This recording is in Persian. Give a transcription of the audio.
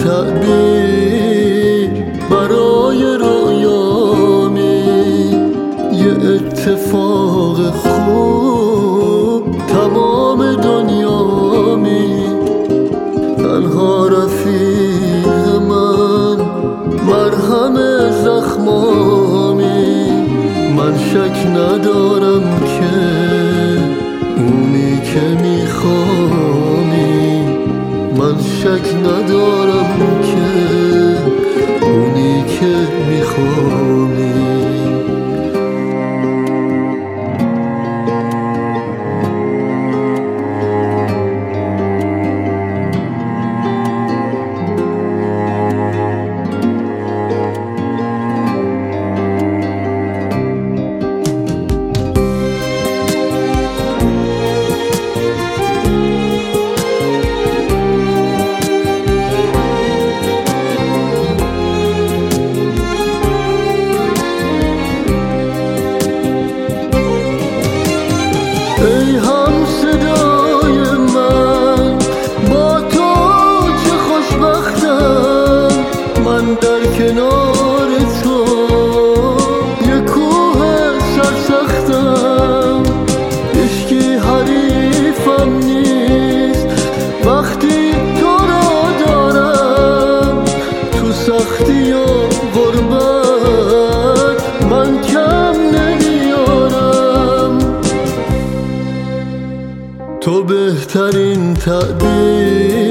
تعبیر برای رویامی، یه اتفاق خوب تمام دنیامی. تنها رفیق من مرهم زخمامی، من شک ندارم که اونی که میخوامی، من شک ندارم که اونی که میخوامی. ای هم صدای من، با تو چه خوشبختم، من در کنار تو یه کوه سرسختم. هیچکی حریفم نیست وقتی تو را دارم، تو سختی و غربت من کم نمیارم. تو بهترین تعبیر